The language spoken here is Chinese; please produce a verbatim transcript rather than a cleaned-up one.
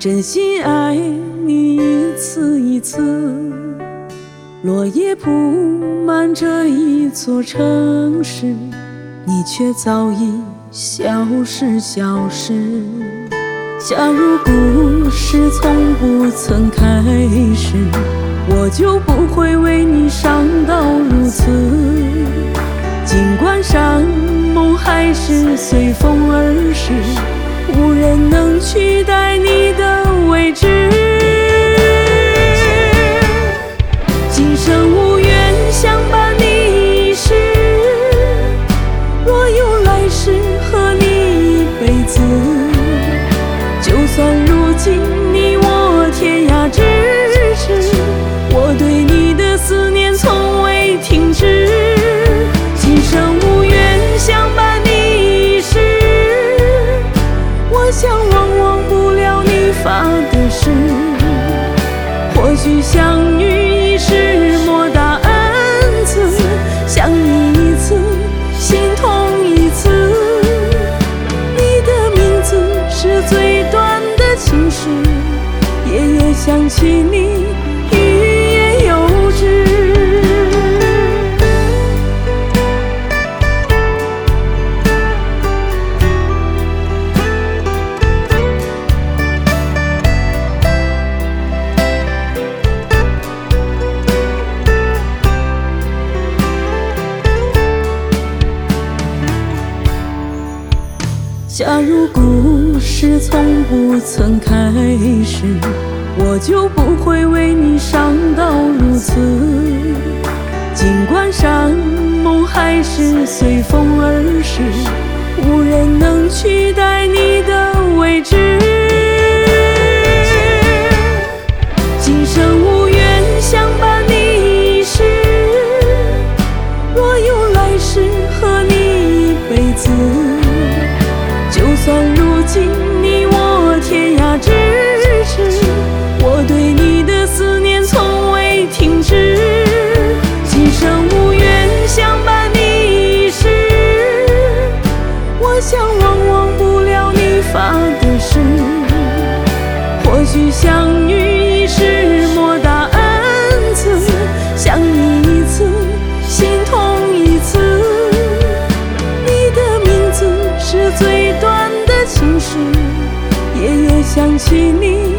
真心爱你一次一次，落叶铺满这一座城市，你却早已消失消失。假如故事从不曾开始，我就不会为你伤到如此。尽管山盟海誓随风而逝，无人能取代你的位置。今生无缘相伴你一世，若有来世和你一辈子。就算如今你我天涯咫尺，我对你的思念从未停止。今生无缘相伴你一世，我想往往不了你发的誓。或许相遇已是莫大恩赐，想你一次心痛一次。你的名字是最短的情诗，夜夜想起你，欲言又止。假如故事从不曾开始，我就不会为你伤到如此。尽管山盟海誓随风而逝，无人能取代你的位置。今生无缘相伴你一世，若有来世和你一辈子。就算如今你我天涯咫尺，我对你的思念从未停止。今生无缘相伴你一世，我想往往不了你发的誓。或许相遇已是莫大恩赐，想你一次心痛一次。你的名字是最短情诗，夜夜想起你。